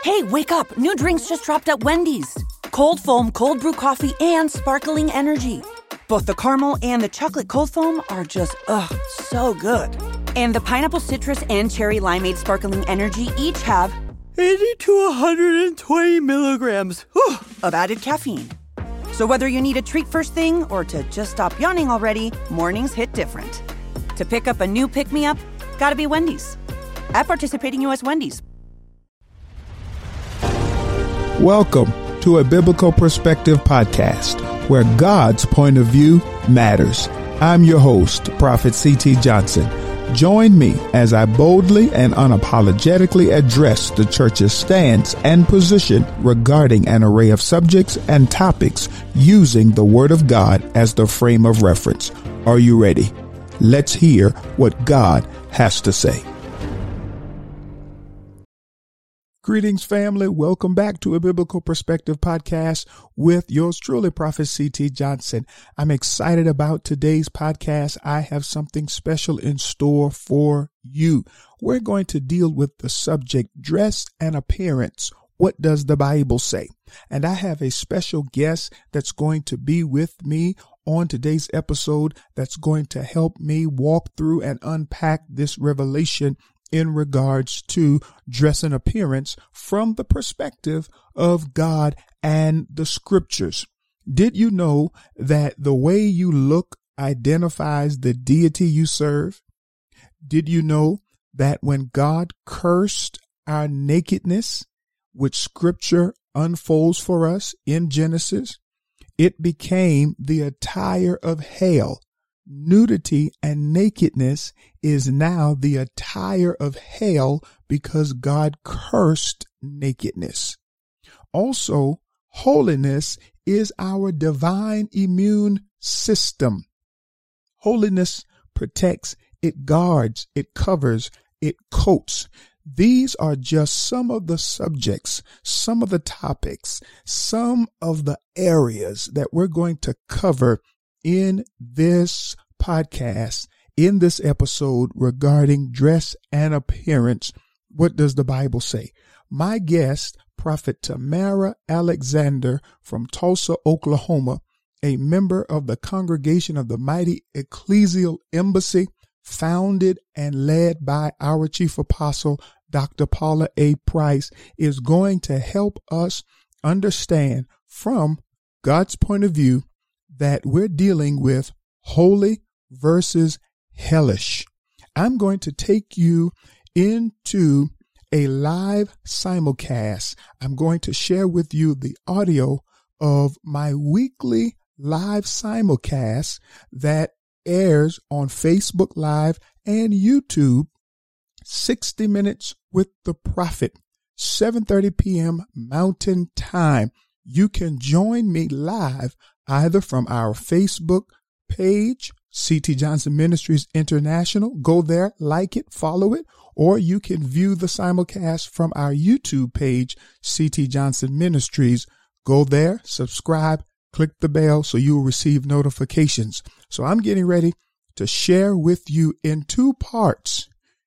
Hey, wake up. New drinks just dropped at Wendy's. Cold foam, cold brew coffee, and sparkling energy. Both the caramel and the chocolate cold foam are just, so good. And the pineapple citrus and cherry limeade sparkling energy each have 80 to 120 milligrams of added caffeine. So whether you need a treat first thing or to just stop yawning already, mornings hit different. To pick up a new pick-me-up, gotta be Wendy's. At participating U.S. Wendy's. Welcome to a Biblical Perspective podcast, where God's point of view matters. I'm your host, Prophet C.T. Johnson. Join me as I boldly and unapologetically address the church's stance and position regarding an array of subjects and topics using the Word of God as the frame of reference. Are you ready? Let's hear what God has to say. Greetings, family. Welcome back to a Biblical Perspective podcast with yours truly, Prophet C.T. Johnson. I'm excited about today's podcast. I have something special in store for you. We're going to deal with the subject, dress and appearance. What does the Bible say? And I have a special guest that's going to be with me on today's episode that's going to help me walk through and unpack this revelation in regards to dress and appearance from the perspective of God and the scriptures. Did you know that the way you look identifies the deity you serve? Did you know that when God cursed our nakedness, which scripture unfolds for us in Genesis, it became the attire of hell? Nudity and nakedness is now the attire of hell because God cursed nakedness. Also, holiness is our divine immune system. Holiness protects, it guards, it covers, it coats. These are just some of the subjects, some of the topics, some of the areas that we're going to cover in this podcast, in this episode regarding dress and appearance. What does the Bible say? My guest, Prophet Tamara Alexander from Tulsa, Oklahoma, a member of the Congregation of the Mighty Ecclesial Embassy, founded and led by our Chief Apostle, Dr. Paula A. Price, is going to help us understand from God's point of view that we're dealing with holy versus hellish. I'm going to take you into a live simulcast. I'm going to share with you the audio of my weekly live simulcast that airs on Facebook Live and YouTube, 60 Minutes with the Prophet, 7:30 p.m. Mountain Time. You can join me live either from our Facebook page, C.T. Johnson Ministries International. Go there, like it, follow it, or you can view the simulcast from our YouTube page, C.T. Johnson Ministries. Go there, subscribe, click the bell so you will receive notifications. So I'm getting ready to share with you in two parts,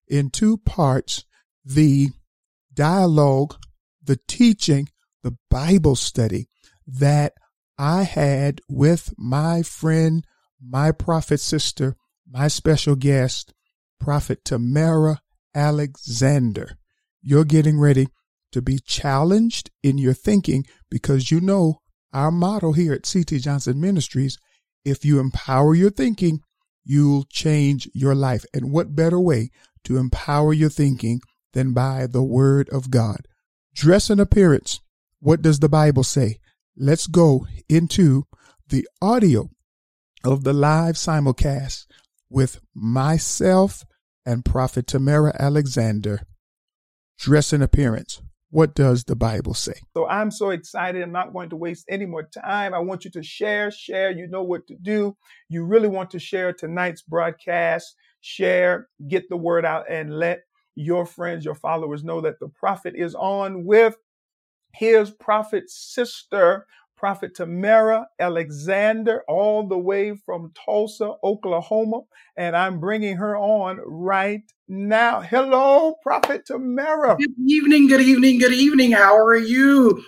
the dialogue, the teaching, the Bible study that I had with my friend, my prophet sister, my special guest, Prophet Tamara Alexander. You're getting ready to be challenged in your thinking because you know our motto here at C.T. Johnson Ministries, if you empower your thinking, you'll change your life. And what better way to empower your thinking than by the Word of God? Dress and appearance. What does the Bible say? Let's go into the audio of the live simulcast with myself and Prophet Tamara Alexander. Dress and appearance. What does the Bible say? So I'm so excited. I'm not going to waste any more time. I want you to share. You know what to do. You really want to share tonight's broadcast. Share, get the word out, and let your friends, your followers know that the prophet is on with his prophet sister, Prophet Tamara Alexander, all the way from Tulsa, Oklahoma. And I'm bringing her on right now. Hello, Prophet Tamara. Good evening, good evening, good evening. How are you?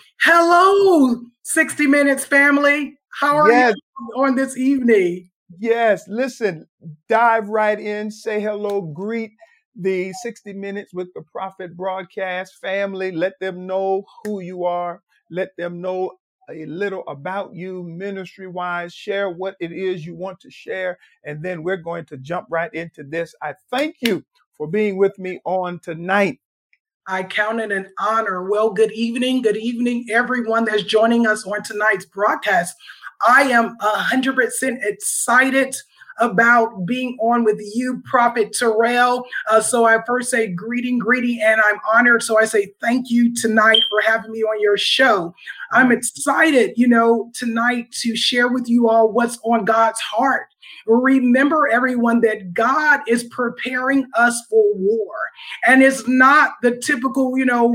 Hello, 60 Minutes family. How are Yes, you on this evening? yes. Listen, dive right in, say hello, greet the 60 Minutes with the Prophet broadcast family. Let them know who you are. Let them know a little about you ministry wise. Share what it is you want to share. And then we're going to jump right into this. I thank you for being with me on tonight. I count it an honor. Well, good evening, everyone that's joining us on tonight's broadcast. I am 100% excited about being on with you, Prophet Terrell. So I first say greeting, and I'm honored. So I say thank you tonight for having me on your show. I'm excited, tonight to share with you all what's on God's heart. Remember, everyone, that God is preparing us for war. And it's not the typical,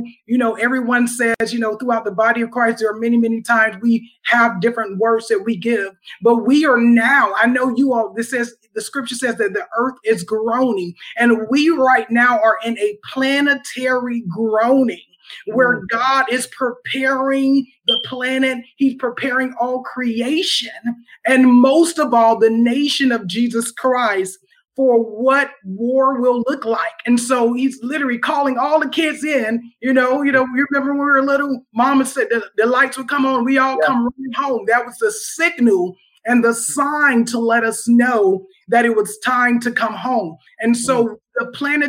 everyone says, throughout the body of Christ, there are many, many times we have different words that we give. But we are now, I know you all, the scripture says that the earth is groaning. And we right now are in a planetary groaning, where God is preparing the planet. He's preparing all creation, and most of all, the nation of Jesus Christ, for what war will look like. And so he's literally calling all the kids in. We remember when we were little, Mama said the lights would come on, we all come running home. That was the signal and the sign to let us know that it was time to come home. And so the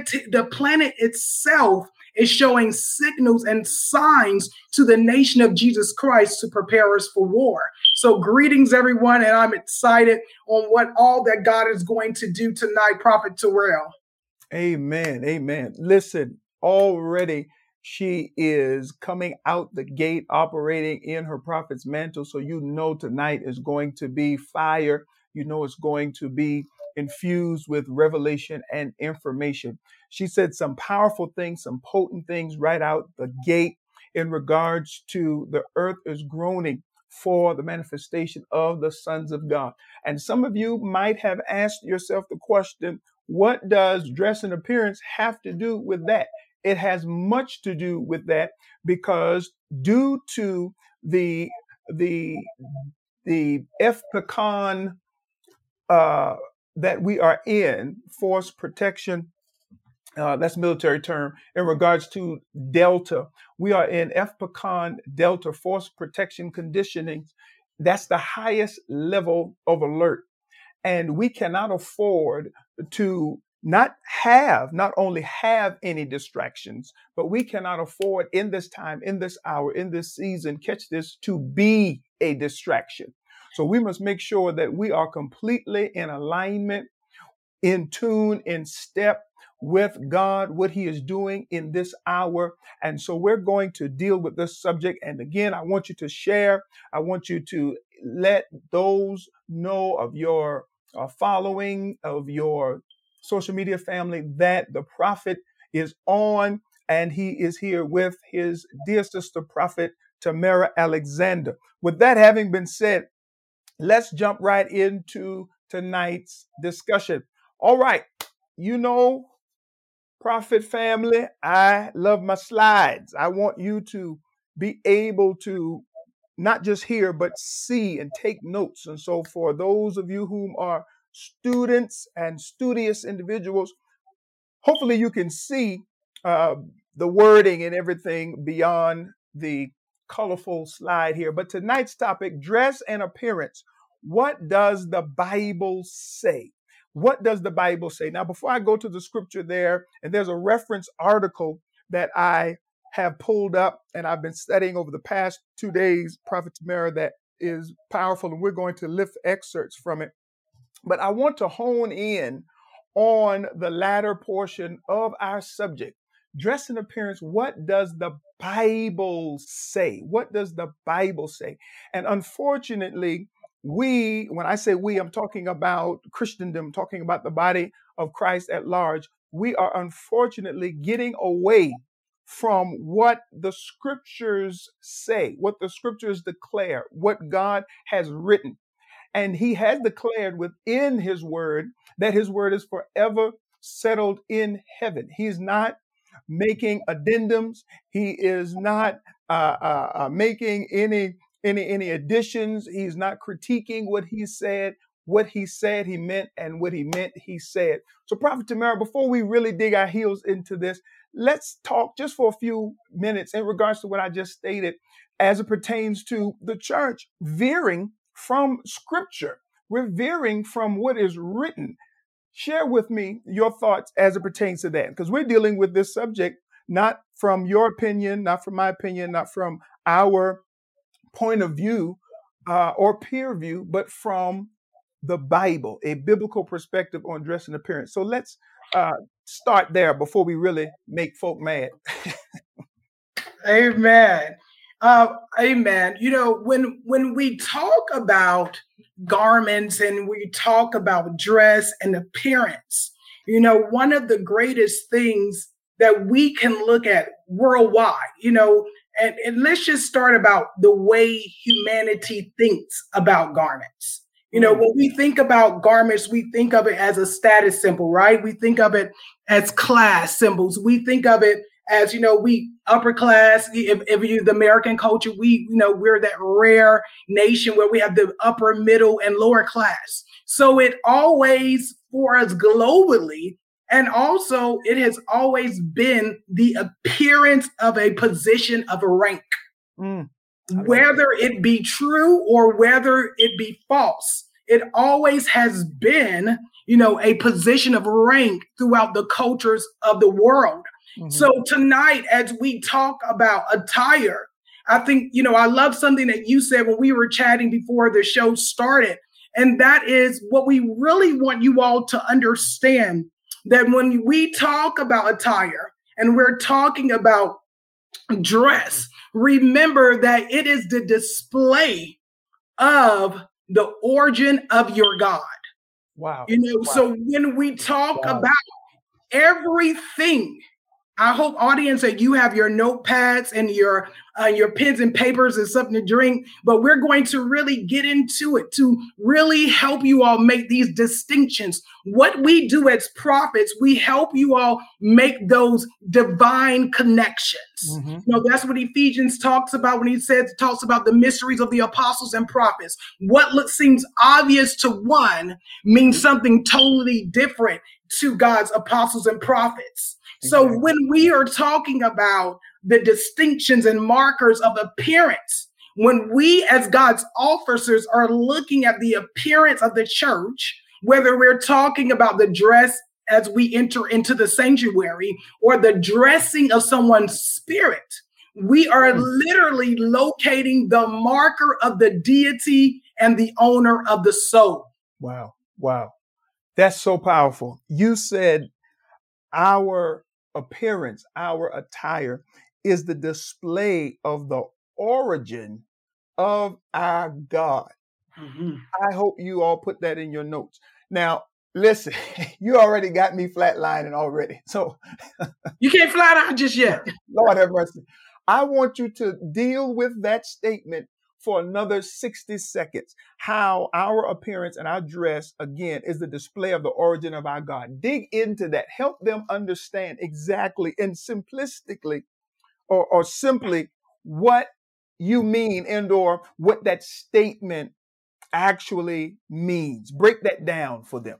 planet itself is showing signals and signs to the nation of Jesus Christ to prepare us for war. So greetings, everyone, and I'm excited on what all that God is going to do tonight, Prophet Terrell. Amen. Amen. Listen, already she is coming out the gate operating in her prophet's mantle. So tonight is going to be fire. It's going to be infused with revelation and information. She said some powerful things, some potent things right out the gate in regards to the earth is groaning for the manifestation of the sons of God. And some of you might have asked yourself the question, what does dress and appearance have to do with that? It has much to do with that, because due to the FPCON that we are in, force protection, that's a military term, in regards to Delta. We are in FPCON Delta, force protection conditioning. That's the highest level of alert. And we cannot afford to not only have any distractions, but we cannot afford in this time, in this hour, in this season, catch this, to be a distraction. So we must make sure that we are completely in alignment, in tune, in step with God, what he is doing in this hour. And so we're going to deal with this subject. And again, I want you to share. I want you to let those know of your following, of your social media family, that the prophet is on, and he is here with his dear sister, Prophet Tamara Alexander. With that having been said, let's jump right into tonight's discussion. All right. Prophet family, I love my slides. I want you to be able to not just hear, but see and take notes. And so for those of you whom are students and studious individuals, hopefully you can see the wording and everything beyond the colorful slide here. But tonight's topic, dress and appearance. What does the Bible say? What does the Bible say? Now, before I go to the scripture there, and there's a reference article that I have pulled up and I've been studying over the past 2 days, Prophet Tamara, that is powerful, and we're going to lift excerpts from it. But I want to hone in on the latter portion of our subject, dress and appearance. What does the Bible say? What does the Bible say? And unfortunately, when I say we, I'm talking about Christendom, talking about the body of Christ at large. We are unfortunately getting away from what the scriptures say, what the scriptures declare, what God has written. And he has declared within his word that his word is forever settled in heaven. He's not making addendums. He is not making any additions. He's not critiquing what he said. What he said, he meant, and what he meant, he said. So, Prophet Tamara, before we really dig our heels into this, let's talk just for a few minutes in regards to what I just stated as it pertains to the church veering from scripture. We're veering from what is written. Share with me your thoughts as it pertains to that, because we're dealing with this subject not from your opinion, not from my opinion, not from our point of view or peer view, but from the Bible, a biblical perspective on dress and appearance. So let's start there before we really make folk mad. Amen. Amen. You know, when we talk about garments and we talk about dress and appearance, you know, one of the greatest things that we can look at worldwide, you know, and let's just start about the way humanity thinks about garments. You know, when we think about garments, we think of it as a status symbol, right? We think of it as class symbols. We think of it as, you know, we upper class. If you the American culture, we're that rare nation where we have the upper, middle, and lower class. So it always, for us globally, and also it has always been the appearance of a position of a rank. Whether it be true or whether it be false, it always has been, you know, a position of rank throughout the cultures of the world. Mm-hmm. So tonight, as we talk about attire, I think, you know, I love something that you said when we were chatting before the show started, and that is what we really want you all to understand, that when we talk about attire and we're talking about dress, remember that it is the display of the origin of your God. Wow. You know, so when we talk about everything, I hope, audience, that you have your notepads and your pens and papers and something to drink, but we're going to really get into it to really help you all make these distinctions. What we do as prophets, we help you all make those divine connections. Mm-hmm. You know, that's what Ephesians talks about when he talks about the mysteries of the apostles and prophets. What seems obvious to one means something totally different to God's apostles and prophets. So when we are talking about the distinctions and markers of appearance, when we as God's officers are looking at the appearance of the church, whether we're talking about the dress as we enter into the sanctuary or the dressing of someone's spirit, we are literally locating the marker of the deity and the owner of the soul. Wow. Wow. That's so powerful. You said our appearance, our attire is the display of the origin of our God. Mm-hmm. I hope you all put that in your notes. Now, listen, you already got me flatlining already. So you can't flat out just yet. Lord have mercy. I want you to deal with that statement for another 60 seconds. How our appearance and our dress, again, is the display of the origin of our God. Dig into that. Help them understand exactly and simplistically or simply what you mean and or what that statement actually means. Break that down for them.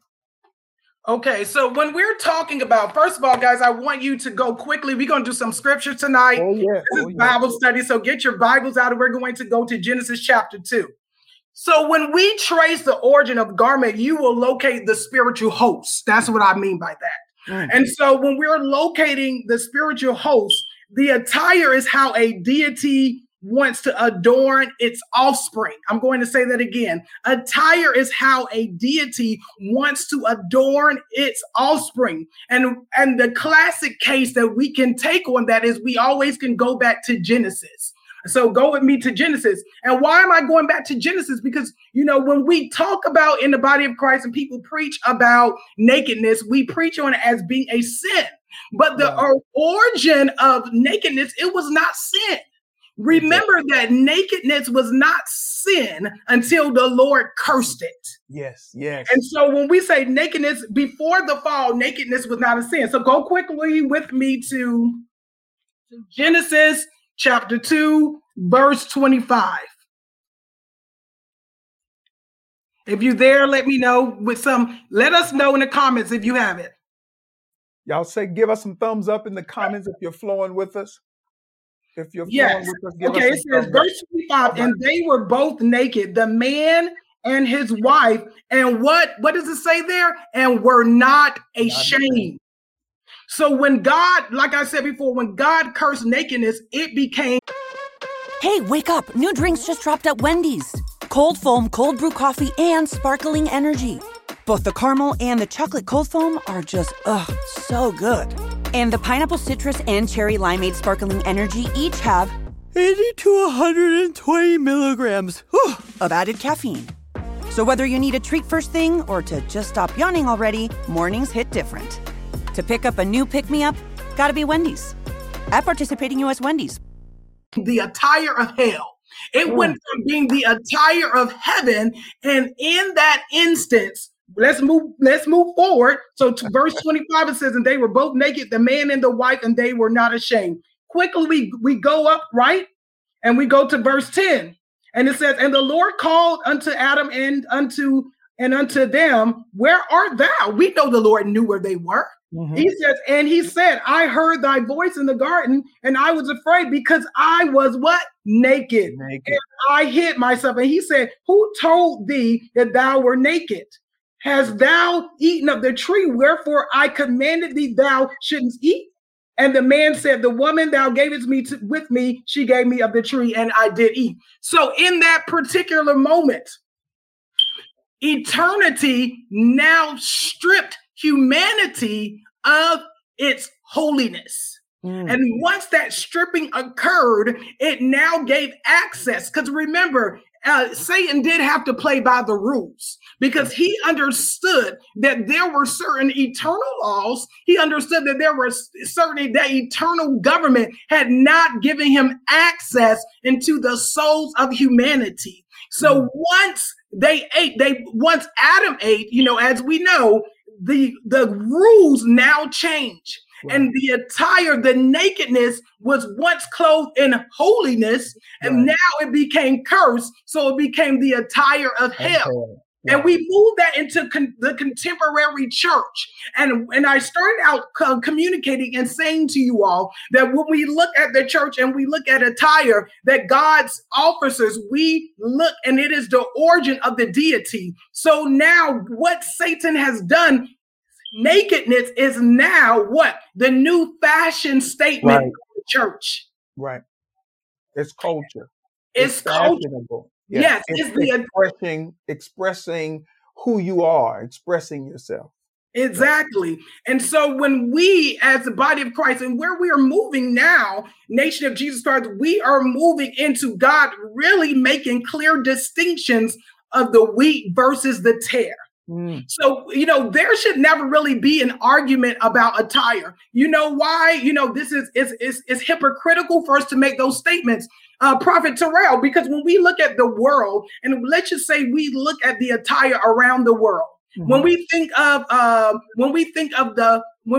Okay, so when we're talking about, first of all, guys, I want you to go quickly. We're going to do some scripture tonight. This is Bible study, so get your Bibles out, and we're going to go to Genesis chapter 2. So when we trace the origin of garment, you will locate the spiritual host. That's what I mean by that. And so when we're locating the spiritual host, the attire is how a deity wants to adorn its offspring. I'm going to say that again. Attire is how a deity wants to adorn its offspring. And the classic case that we can take on that is we always can go back to Genesis. So go with me to Genesis. And why am I going back to Genesis? Because, you know, when we talk about in the body of Christ and people preach about nakedness, we preach on it as being a sin. But the origin of nakedness, it was not sin. Remember that nakedness was not sin until the Lord cursed it. Yes, yes. And so when we say nakedness, before the fall, nakedness was not a sin. So go quickly with me to Genesis chapter 2, verse 25. If you're there, let me know let us know in the comments if you have it. Y'all say, give us some thumbs up in the comments if you're flowing with us. If you're flowing with us, give us it says verse 25, and they were both naked, the man and his wife. And what does it say there? And were not ashamed. So when God, like I said before, when God cursed nakedness, it became. Hey, wake up. New drinks just dropped at Wendy's. Cold foam, cold brew coffee, and sparkling energy. Both the caramel and the chocolate cold foam are just, so good. And the pineapple citrus and cherry limeade sparkling energy each have 80 to 120 milligrams of added caffeine. So whether you need a treat first thing or to just stop yawning already, mornings hit different. To pick up a new pick-me-up, gotta be Wendy's. At participating U.S. Wendy's. The attire of hell. It went from being the attire of heaven, and in that instance, let's move forward. So to verse 25, it says, and they were both naked, the man and the wife, and they were not ashamed. Quickly, we go up, right? And we go to verse 10. And it says, and the Lord called unto Adam and unto them, where art thou? We know the Lord knew where they were. Mm-hmm. He says, and he said, I heard thy voice in the garden, and I was afraid because I was what? Naked. And I hid myself. And he said, who told thee that thou were naked? Hast thou eaten of the tree wherefore I commanded thee thou shouldn't eat? And the man said, the woman thou gavest me with me, she gave me of the tree, and I did eat. So in that particular moment, eternity now stripped humanity of its holiness. And once that stripping occurred, it now gave access. Because remember, Satan did have to play by the rules because he understood that there were certain eternal laws. He understood that there were certain that eternal government had not given him access into the souls of humanity. So once once Adam ate, as we know, the rules now change. Right. And the attire, the nakedness was once clothed in holiness, and now it became cursed. So it became the attire of hell. Yeah. And we moved that into the contemporary church. And I started out communicating and saying to you all that when we look at the church and we look at attire, that God's officers, we look, and it is the origin of the deity. So now what Satan has done, nakedness is now what? The new fashion statement of the church. Right. It's culture. It's fashionable. Yes, it's expressing who you are, expressing yourself. Exactly. And so when we, as the body of Christ, and where we are moving now, Nation of Jesus Christ, we are moving into God really making clear distinctions of the wheat versus the tare. So, there should never really be an argument about attire. You know why? This is hypocritical for us to make those statements, Prophet Terrell, because when we look at the world, and let's just say we look at the attire around the world, when we think of the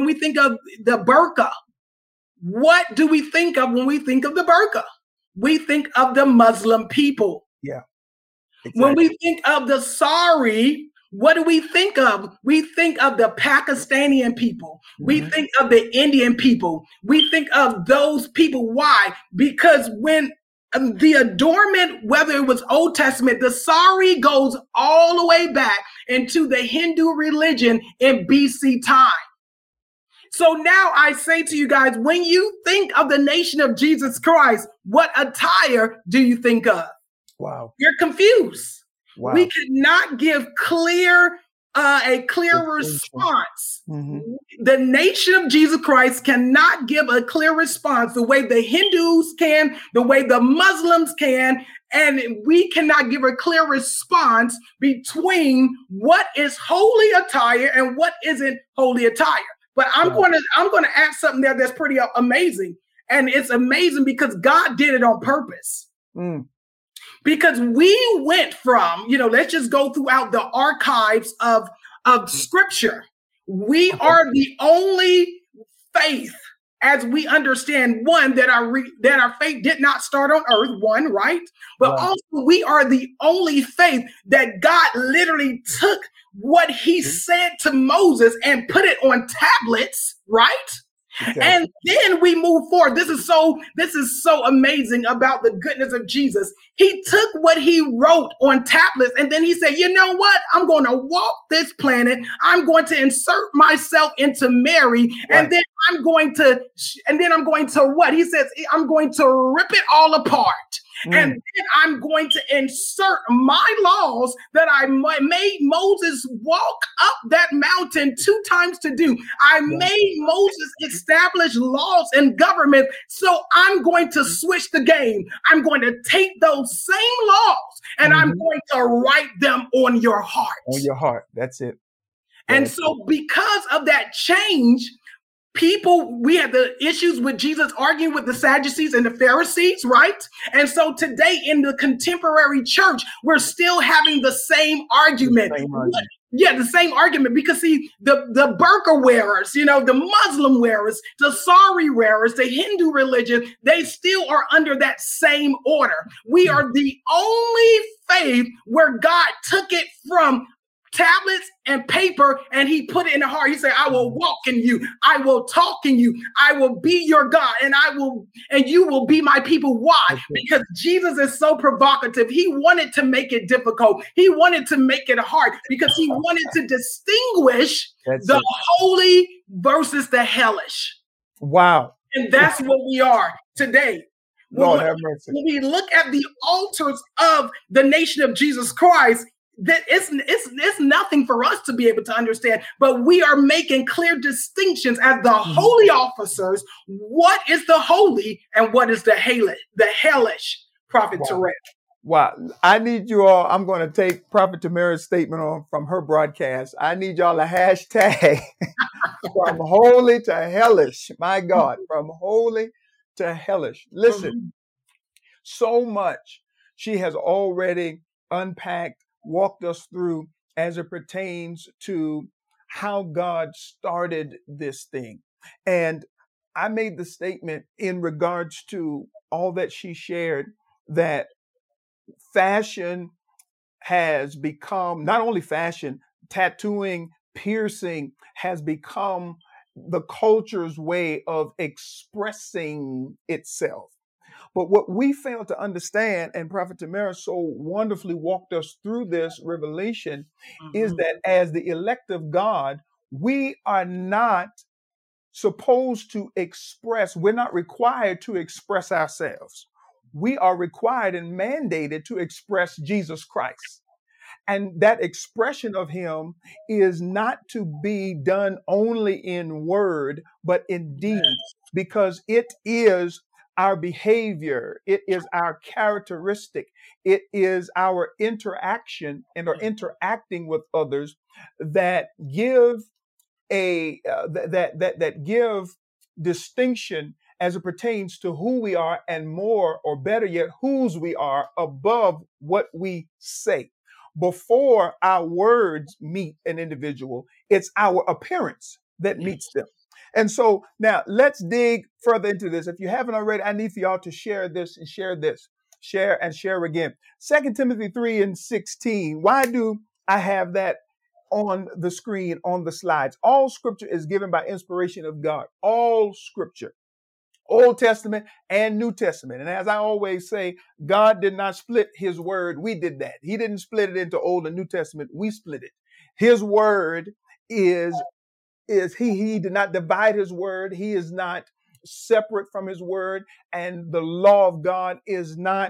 burqa, what do we think of when we think of the burqa? We think of the Muslim people. Yeah. Exactly. When we think of the sari, what do we think of? We think of the Pakistani people. We think of the Indian people. We think of those people. Why? Because when the adornment, whether it was Old Testament, the sari goes all the way back into the Hindu religion in BC time. So now I say to you guys, when you think of the Nation of Jesus Christ, what attire do you think of? Wow. You're confused. Wow. We could not give a clear response. The Nation of Jesus Christ cannot give a clear response the way the Hindus can, the way the Muslims can, and we cannot give a clear response between what is holy attire and what isn't holy attire. But I'm going to add something there that's pretty amazing. And it's amazing because God did it on purpose. Because we went from, let's just go throughout the archives of scripture. We are the only faith, as we understand, one, that our faith did not start on earth, one, right? But also we are the only faith that God literally took what he said to Moses and put it on tablets, right? Okay. And then we move forward. This is so amazing about the goodness of Jesus. He took what he wrote on tablets and then he said, you know what? I'm going to walk this planet. I'm going to insert myself into Mary. Right. And then I'm going to what? He says, I'm going to rip it all apart. And then I'm going to insert my laws that I made Moses walk up that mountain 2 times to do. I made Moses establish laws and government. So I'm going to switch the game. I'm going to take those same laws and I'm going to write them on your heart. On your heart. That's it. And so because of that change, we had the issues with Jesus arguing with the Sadducees and the Pharisees, right? And so today in the contemporary church, we're still having the same argument. The same argument, because see, the burqa wearers, the Muslim wearers, the sari wearers, the Hindu religion, they still are under that same order. We are the only faith where God took it from tablets and paper and he put it in the heart. He said, I will walk in you. I will talk in you. I will be your God and you will be my people. Why? Because Jesus is so provocative. He wanted to make it difficult. He wanted to make it hard because he wanted to distinguish the holy versus the hellish. Wow. And that's what we are today. Lord have mercy. When we look at the altars of the nation of Jesus Christ, that it's nothing for us to be able to understand, but we are making clear distinctions as the holy officers. What is the holy and what is the hellish, Prophet Terrell? Wow. I need you all, I'm going to take Prophet Tamara's statement from her broadcast. I need y'all a hashtag from holy to hellish. My God, from holy to hellish. Listen, so much she has already unpacked, walked us through as it pertains to how God started this thing. And I made the statement in regards to all that she shared, that fashion has become, not only fashion, tattooing, piercing has become the culture's way of expressing itself. But what we fail to understand, and Prophet Tamara so wonderfully walked us through this revelation, is that as the elect of God, we are not supposed to express, we're not required to express ourselves. We are required and mandated to express Jesus Christ. And that expression of him is not to be done only in word, but in deed, because it is our behavior, it is our characteristic, it is our interaction and our interacting with others that give that give distinction as it pertains to who we are, and more, or better yet, whose we are above what we say. Before our words meet an individual, it's our appearance that meets them. And so now let's dig further into this. If you haven't already, I need for y'all to share this and share this. Share and share again. 2 Timothy 3:16. Why do I have that on the screen, on the slides? All scripture is given by inspiration of God. All scripture. Old Testament and New Testament. And as I always say, God did not split his word. We did that. He didn't split it into Old and New Testament. We split it. His word is he did not divide his word. He is not separate from his word. And the law of God is not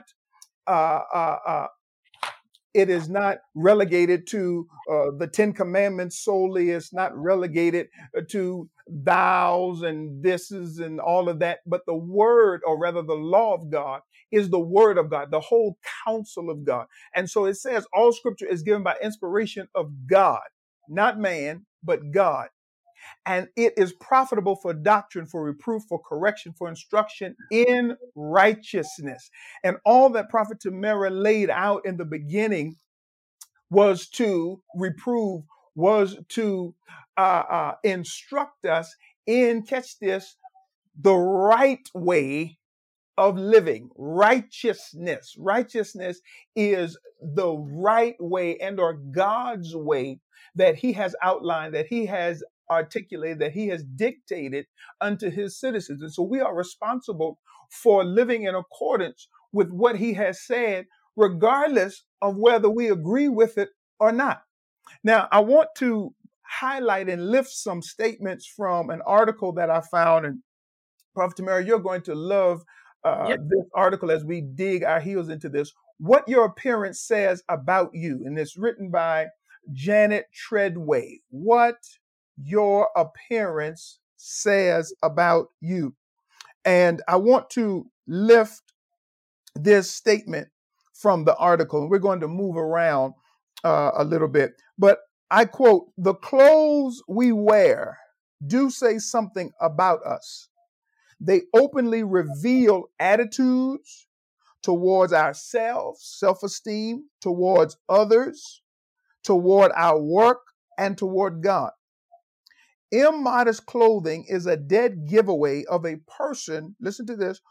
it is not relegated to the 10 Commandments solely. It's not relegated to thous and thises and all of that. But the word, or rather the law of God, is the word of God, the whole counsel of God. And so it says all scripture is given by inspiration of God, not man, but God. and it is profitable for doctrine, for reproof, for correction, for instruction in righteousness. And all that Prophet Tamara laid out in the beginning was to reprove, was to instruct us in, catch this, the right way of living. Righteousness. Righteousness is the right way and or God's way that he has outlined, that he has articulated, that he has dictated unto his citizens. And so we are responsible for living in accordance with what he has said, regardless of whether we agree with it or not. Now, I want to highlight and lift some statements from an article that I found. And Prophet Tamara, you're going to love this article as we dig our heels into this. What your appearance says about you. And it's written by Janet Treadway. What your appearance says about you. And I want to lift this statement from the article. And we're going to move around a little bit. But I quote, "The clothes we wear do say something about us. They openly reveal attitudes towards ourselves, self-esteem, towards others, toward our work, and toward God. Immodest clothing is a dead giveaway of a person," listen to this,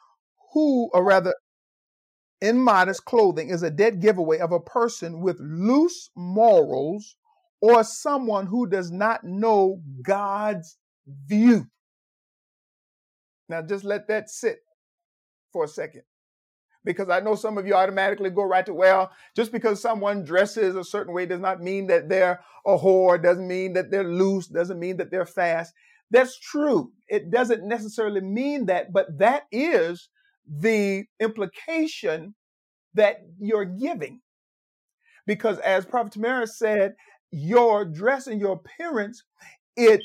immodest clothing is a dead giveaway of a person with loose morals or someone who does not know God's view. Now, just let that sit for a second, because I know some of you automatically go right to, well, just because someone dresses a certain way does not mean that they're a whore, doesn't mean that they're loose, doesn't mean that they're fast. That's true. It doesn't necessarily mean that, but that is the implication that you're giving. Because as Prophet Tamara said, your dress and your appearance, it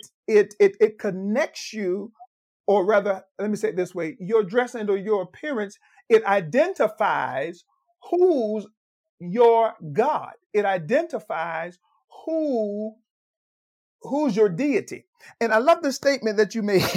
connects you, or rather, let me say it this way, your dress and or your appearance, it identifies who's your God. It identifies who's your deity. And I love the statement that you made.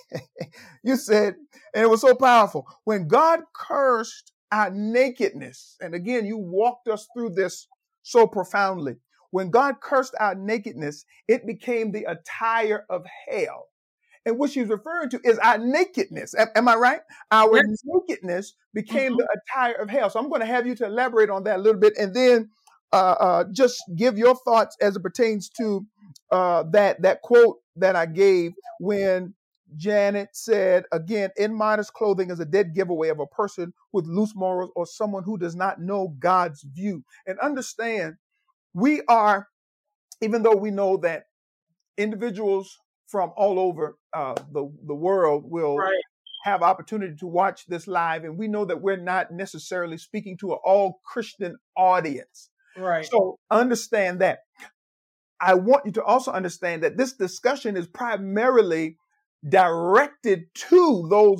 You said, and it was so powerful, when God cursed our nakedness, and again, you walked us through this so profoundly. When God cursed our nakedness, it became the attire of hell. And what she's referring to is our nakedness. Am I right? Our nakedness became the attire of hell. So I'm going to have you to elaborate on that a little bit, and then just give your thoughts as it pertains to that quote that I gave when Janet said, again, immodest clothing is a dead giveaway of a person with loose morals or someone who does not know God's view. And understand, we are, even though we know that individuals from all over the world will have opportunity to watch this live, and we know that we're not necessarily speaking to an all Christian audience. Right. So understand that. I want you to also understand that this discussion is primarily directed to those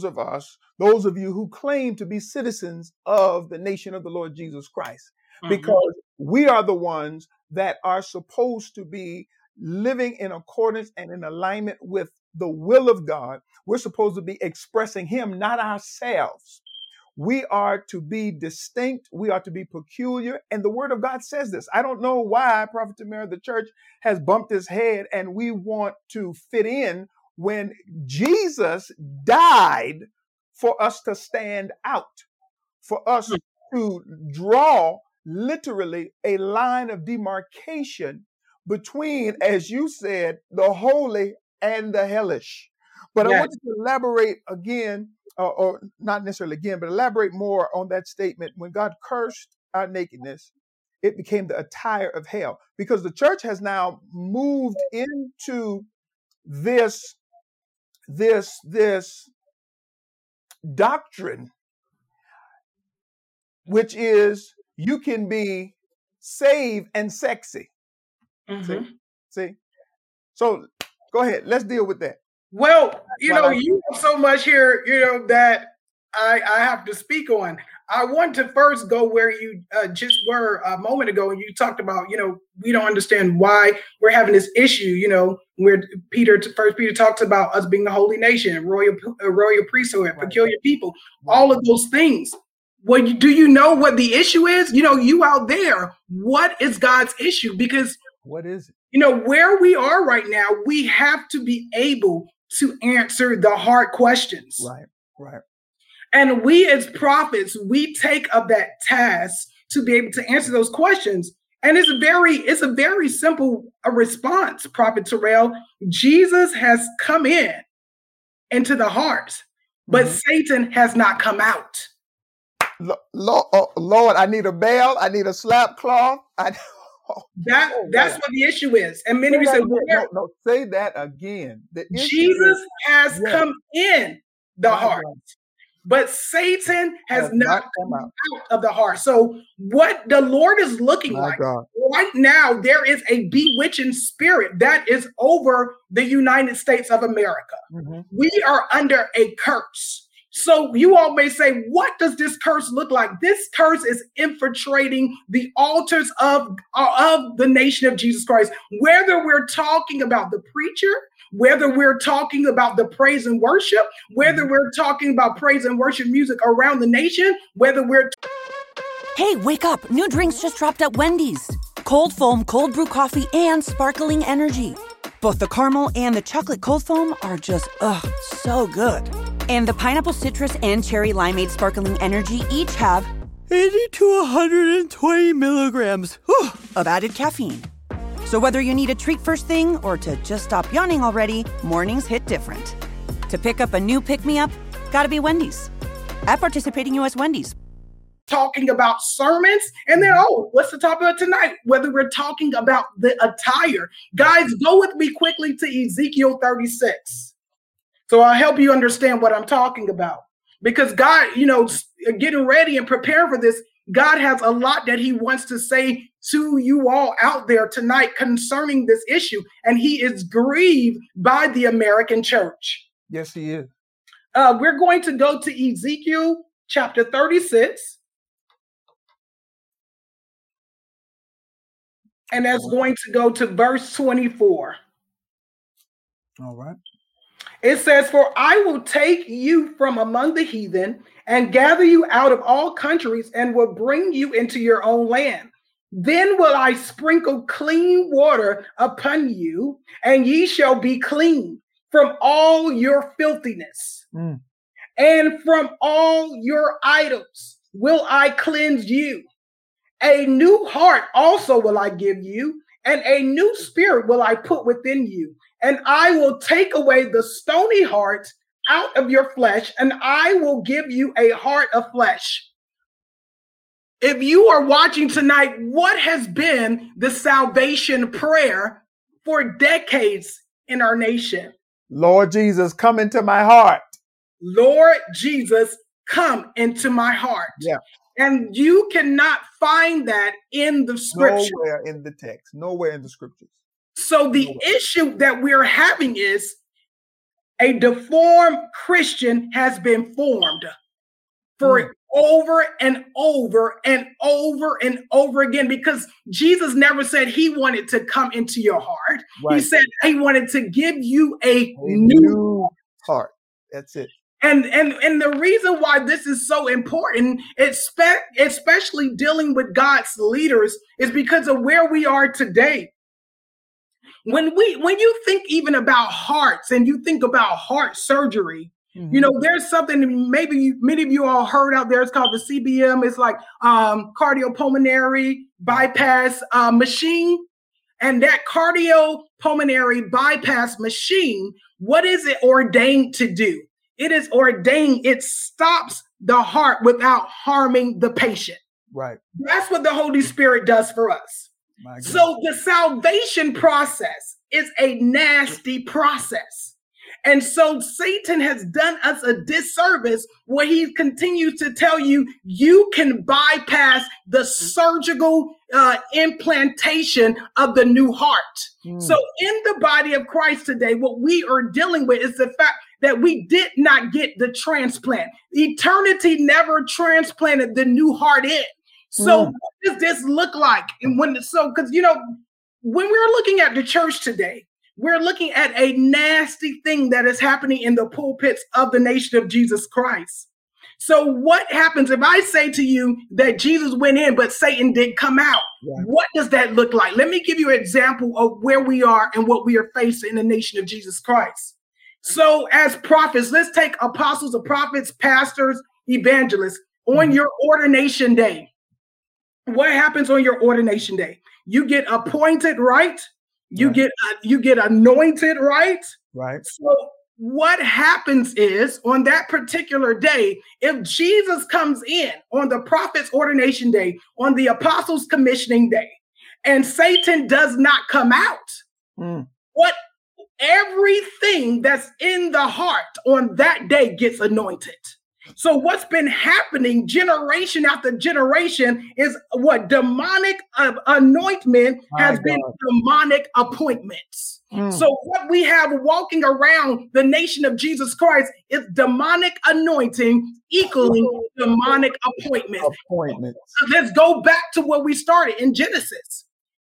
of you who claim to be citizens of the nation of the Lord Jesus Christ, because we are the ones that are supposed to be living in accordance and in alignment with the will of God. We're supposed to be expressing him, not ourselves. We are to be distinct. We are to be peculiar. And the word of God says this. I don't know why Prophet Tamara, the church, has bumped its head and we want to fit in when Jesus died for us to stand out, for us to draw literally a line of demarcation between, as you said, the holy and the hellish. But I want you to elaborate again, or not necessarily again, but elaborate more on that statement. When God cursed our nakedness, it became the attire of hell, because the church has now moved into this doctrine, which is you can be saved and sexy. See? So go ahead. Let's deal with that. Well, you have so much here, that I have to speak on. I want to first go where you just were a moment ago, and you talked about, we don't understand why we're having this issue, where First Peter talks about us being a holy nation, royal priesthood, right, peculiar people, right, all of those things. Well, do you know what the issue is? You out there, what is God's issue? Because what is it? Where we are right now, we have to be able to answer the hard questions. Right, right. And we as prophets, we take up that task to be able to answer those questions. And it's a very simple response, Prophet Terrell. Jesus has come into the hearts, but Satan has not come out. Lord, I need a bell. I need a slap cloth. That's what the issue is. And many of you say, no, say that again. Jesus has come in the heart. But Satan has not come out of the heart. So what the Lord is looking like right now, there is a bewitching spirit that is over the United States of America. Mm-hmm. We are under a curse. So you all may say, what does this curse look like? This curse is infiltrating the altars of the nation of Jesus Christ. Whether we're talking about the preacher, whether we're talking about the praise and worship, whether we're talking about praise and worship music around the nation, Hey, wake up. New drinks just dropped at Wendy's. Cold foam, cold brew coffee, and sparkling energy. Both the caramel and the chocolate cold foam are just, so good. And the pineapple citrus and cherry limeade sparkling energy each have 80 to 120 milligrams of added caffeine. So whether you need a treat first thing or to just stop yawning already, mornings hit different. To pick up a new pick-me-up, gotta be Wendy's. At participating U.S. Wendy's. Talking about sermons, and then, what's the topic of tonight? Whether we're talking about the attire. Guys, go with me quickly to Ezekiel 36. So I'll help you understand what I'm talking about. Because God, getting ready and preparing for this, God has a lot that he wants to say to you all out there tonight concerning this issue. And he is grieved by the American church. Yes, he is. We're going to go to Ezekiel chapter 36. And that's going to go to verse 24. All right. It says, "For I will take you from among the heathen and gather you out of all countries and will bring you into your own land. Then will I sprinkle clean water upon you, and ye shall be clean from all your filthiness. And from all your idols will I cleanse you. A new heart also will I give you, and a new spirit will I put within you. And I will take away the stony heart out of your flesh, and I will give you a heart of flesh." If you are watching tonight, what has been the salvation prayer for decades in our nation? Lord Jesus, come into my heart. Lord Jesus, come into my heart. Yeah. And you cannot find that in the scripture. Nowhere in the text, nowhere in the scriptures. So the issue that we're having is a deformed Christian has been formed for over and over and over and over again, because Jesus never said he wanted to come into your heart. Right. He said he wanted to give you a new heart. That's it. And the reason why this is so important, especially dealing with God's leaders, is because of where we are today. When you think even about hearts and you think about heart surgery, there's something maybe many of you all heard out there. It's called the CBM. It's like cardiopulmonary bypass machine. And that cardiopulmonary bypass machine, what is it ordained to do? It is ordained, it stops the heart without harming the patient. Right. That's what the Holy Spirit does for us. So the salvation process is a nasty process. And so Satan has done us a disservice where he continues to tell you, you can bypass the surgical implantation of the new heart. So in the body of Christ today, what we are dealing with is the fact that we did not get the transplant. Eternity never transplanted the new heart in. So what does this look like? And because when we're looking at the church today, we're looking at a nasty thing that is happening in the pulpits of the nation of Jesus Christ. So what happens if I say to you that Jesus went in, but Satan did come out? Yeah. What does that look like? Let me give you an example of where we are and what we are facing in the nation of Jesus Christ. So as prophets, let's take apostles, prophets, pastors, evangelists on your ordination day. What happens on your ordination day? You get appointed, right? You get anointed, right? Right. So what happens is on that particular day, if Jesus comes in on the prophet's ordination day, on the apostles' commissioning day, and Satan does not come out, everything that's in the heart on that day gets anointed. So what's been happening generation after generation is what demonic anointment has been demonic appointments. So what we have walking around the nation of Jesus Christ is demonic anointing equaling demonic appointments. So let's go back to where we started in Genesis.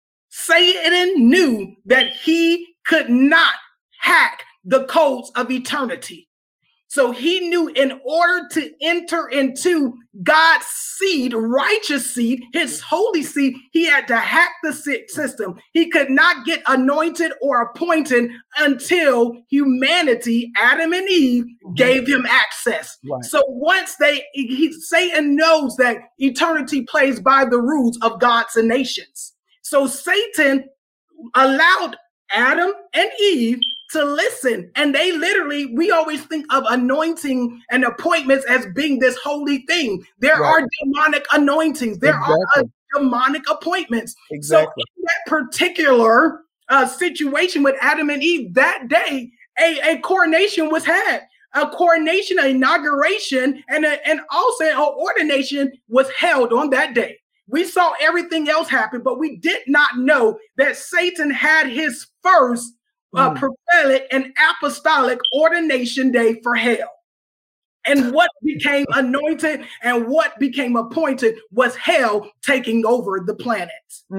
Satan knew that he could not hack the codes of eternity. So he knew in order to enter into God's seed, righteous seed, his holy seed, he had to hack the system. He could not get anointed or appointed until humanity, Adam and Eve, gave him access. Right. So once Satan knows that eternity plays by the rules of gods and nations. So Satan allowed Adam and Eve to listen. And they literally, we always think of anointing and appointments as being this holy thing. There are demonic anointings. There are demonic appointments. So in that particular situation with Adam and Eve, that day, a coronation was had. A coronation, an inauguration, and also an ordination was held on that day. We saw everything else happen, but we did not know that Satan had his first prophetic and apostolic ordination day for hell. And what became anointed and what became appointed was hell taking over the planet.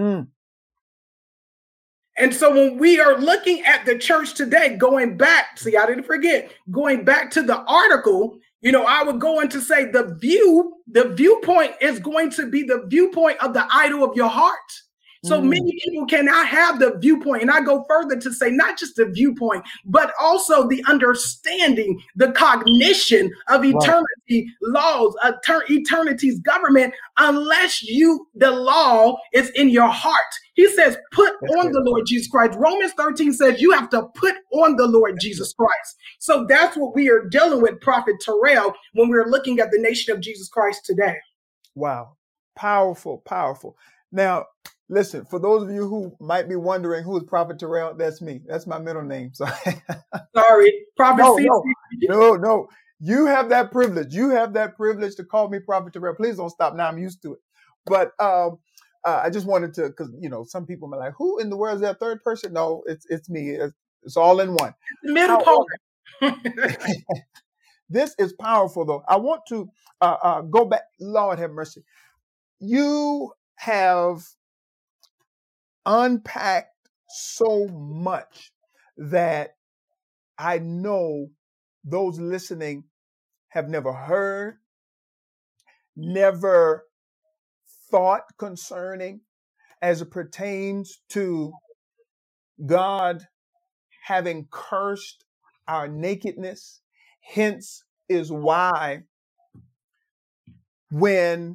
And so when we are looking at the church today, going back to the article, I would go on to say the viewpoint is going to be the viewpoint of the idol of your heart. So many people cannot have the viewpoint. And I go further to say not just the viewpoint, but also the understanding, the cognition of eternity laws, eternity's government, unless the law is in your heart. He says, put on the Lord Jesus Christ. Romans 13 says you have to put on the Lord Jesus Christ. So that's what we are dealing with, Prophet Terrell, when we're looking at the nation of Jesus Christ today. Wow. Powerful, powerful. Now, listen, for those of you who might be wondering who is Prophet Terrell, that's me. That's my middle name. So sorry, Prophet. No. You have that privilege. You have that privilege to call me Prophet Terrell. Please don't stop now. I'm used to it. But I just wanted to, because some people are like, who in the world is that third person? No, it's me. It's all in one. The middle part. This is powerful, though. I want to go back. Lord have mercy. You have unpacked so much that I know those listening have never heard, never thought concerning as it pertains to God having cursed our nakedness. Hence is why when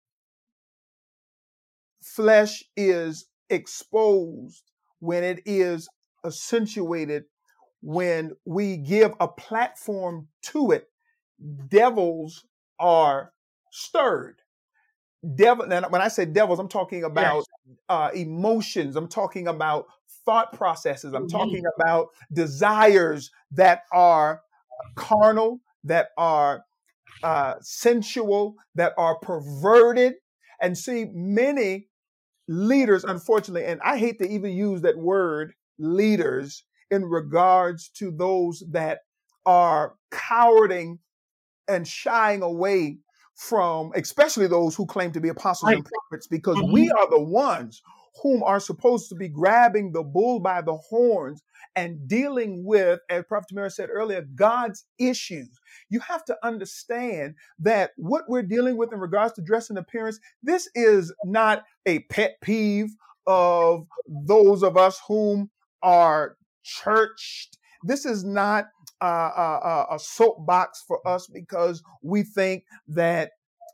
flesh is exposed, when it is accentuated, when we give a platform to it, devils are stirred. And when I say devils, I'm talking about emotions. I'm talking about thought processes. I'm talking about desires that are carnal, that are sensual, that are perverted. And see, many leaders, unfortunately, and I hate to even use that word leaders in regards to those that are cowering and shying away from, especially those who claim to be apostles and prophets, because we are the ones whom are supposed to be grabbing the bull by the horns and dealing with, as Prophet Tamara said earlier, God's issues. You have to understand that what we're dealing with in regards to dress and appearance, this is not a pet peeve of those of us whom are churched. This is not a soapbox for us because we think that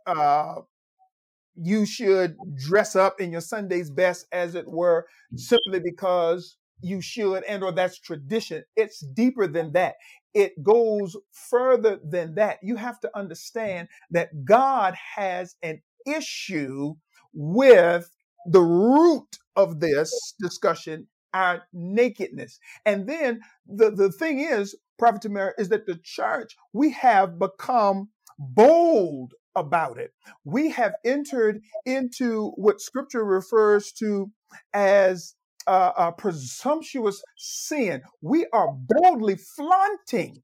you should dress up in your Sunday's best, as it were, simply because you should, and or that's tradition. It's deeper than that. It goes further than that. You have to understand that God has an issue with the root of this discussion, our nakedness. And then the thing is, Prophet Tamara, is that the church, we have become bold about it. We have entered into what scripture refers to as a presumptuous sin. We are boldly flaunting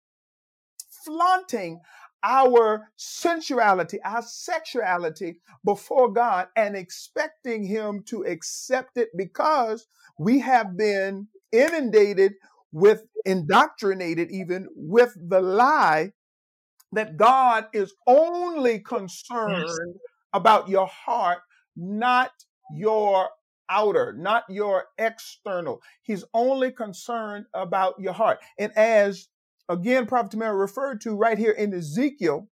our sensuality, our sexuality before God and expecting him to accept it because we have been indoctrinated even with the lie that God is only concerned about your heart, not your outer, not your external. He's only concerned about your heart. And as, again, Prophet Tamara referred to right here in Ezekiel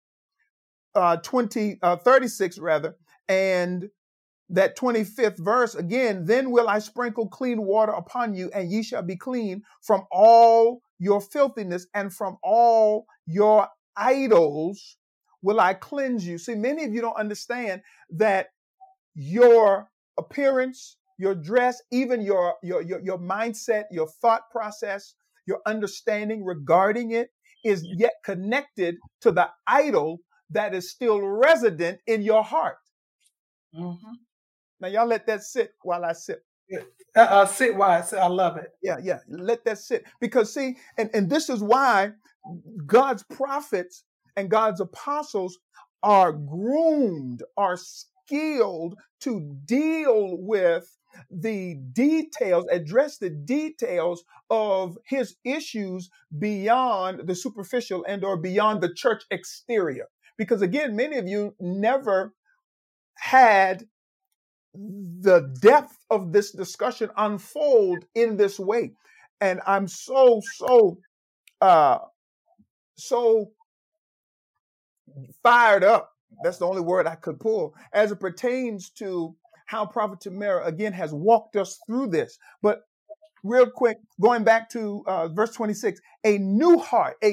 36, and that 25th verse, again, then will I sprinkle clean water upon you, and ye shall be clean from all your filthiness, and from all your idols will I cleanse you. See, many of you don't understand that your appearance, your dress, even your mindset, your thought process, your understanding regarding it is yet connected to the idol that is still resident in your heart. Mm-hmm. Now, y'all let that sit while I sip. Sit while I sit. I love it. Yeah. Let that sit. Because see, and this is why God's prophets and God's apostles are groomed, are skilled to deal with the details, address the details of his issues beyond the superficial and or beyond the church exterior. Because again, many of you never had the depth of this discussion unfold in this way. And I'm so fired up. That's the only word I could pull as it pertains to how Prophet Tamara again has walked us through this. But real quick, going back to verse 26, a new heart. I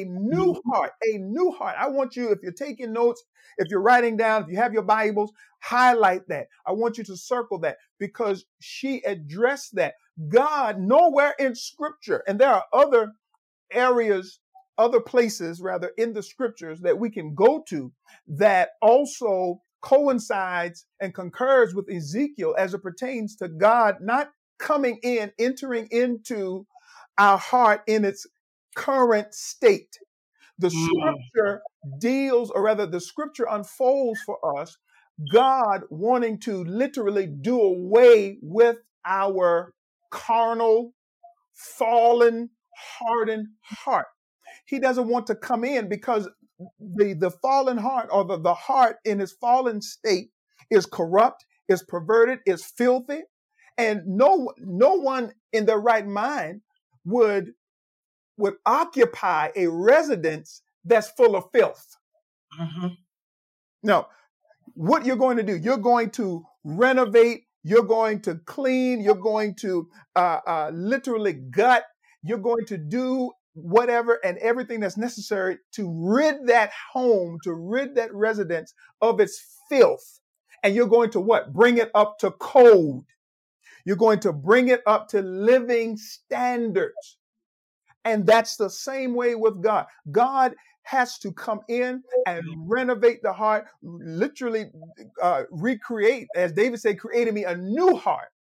want you, if you're taking notes, if you're writing down, if you have your Bibles, highlight that. I want you to circle that because she addressed that. God, nowhere in scripture, and there are other areas, other places rather in the scriptures that we can go to that also coincides and concurs with Ezekiel as it pertains to God not coming in, entering into our heart in its current state. The scripture deals, or rather the scripture unfolds for us, God wanting to literally do away with our carnal, fallen, hardened heart. He doesn't want to come in because the fallen heart, or the heart in its fallen state, is corrupt, is perverted, is filthy. And no one in their right mind would occupy a residence that's full of filth. Mm-hmm. No, what you're going to do, you're going to renovate, you're going to clean, you're going to literally gut, you're going to do whatever and everything that's necessary to rid that home, to rid that residence of its filth. And you're going to what? Bring it up to code. You're going to bring it up to living standards. And that's the same way with God. God has to come in and renovate the heart, literally recreate, as David said, create in me a new heart,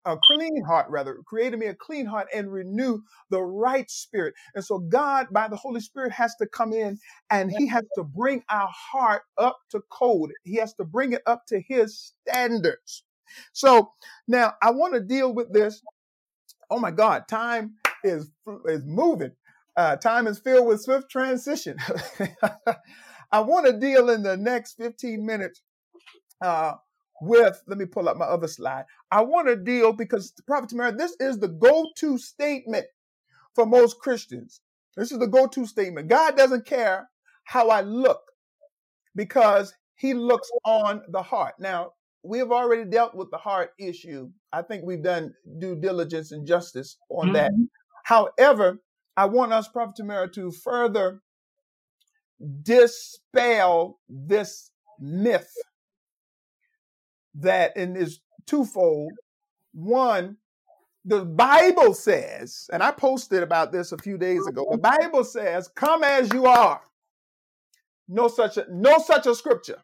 a clean heart, rather, created me a clean heart and renew the right spirit. And so God, by the Holy Spirit, has to come in and he has to bring our heart up to code. He has to bring it up to his standards. So now I want to deal with this. Oh my God, time is moving. Time is filled with swift transition. I want to deal in the next 15 minutes let me pull up my other slide. I want to deal because Prophet Tamara, this is the go-to statement for most Christians. This is the go-to statement. God doesn't care how I look because he looks on the heart. Now, we have already dealt with the heart issue. I think we've done due diligence and justice on that. However, I want us, Prophet Tamara, to further dispel this myth that is twofold. One, the Bible says, and I posted about this a few days ago, the Bible says, come as you are. No such a scripture.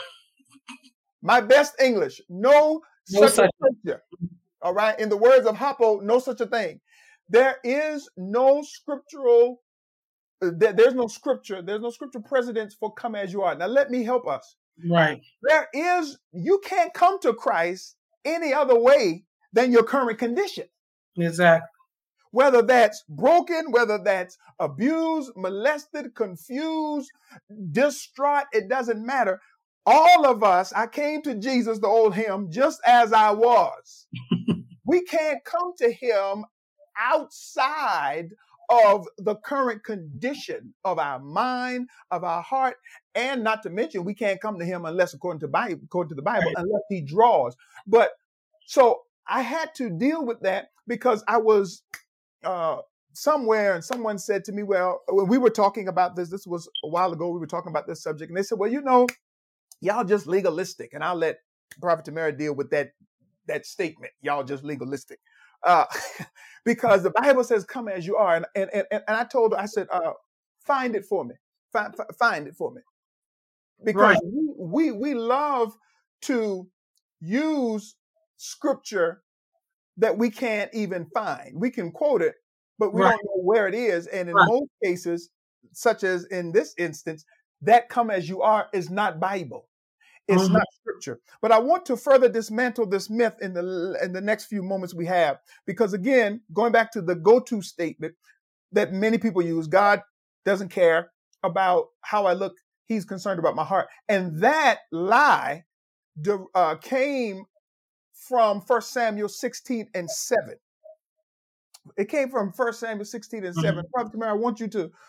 My best English, no such a scripture. All right. In the words of Hoppo, no such a thing. There is no scriptural, there's no scripture precedence for come as you are. Now let me help us. Right. You can't come to Christ any other way than your current condition. Exactly. Whether that's broken, whether that's abused, molested, confused, distraught, it doesn't matter. All of us, I came to Jesus, the old hymn, just as I was. We can't come to him outside of the current condition of our mind, of our heart, and not to mention we can't come to him unless according to the Bible, unless he draws. But so I had to deal with that because I was somewhere and someone said to me, well, when we were talking about this was a while ago, we were talking about this subject, and they said, well, y'all just legalistic. And I'll let Prophet Tamara deal with that statement. Y'all just legalistic. Because the Bible says, come as you are. And I told her, I said, find it for me. Find it for me. Because we love to use scripture that we can't even find. We can quote it, but we don't know where it is. And in most cases, such as in this instance, that come as you are is not Bible. It's not scripture. But I want to further dismantle this myth in the next few moments we have. Because again, going back to the go-to statement that many people use, God doesn't care about how I look. He's concerned about my heart. And that lie came from 1 Samuel 16 and 7. It came from 1 Samuel 16 and 7. Prophet Tamara, I want you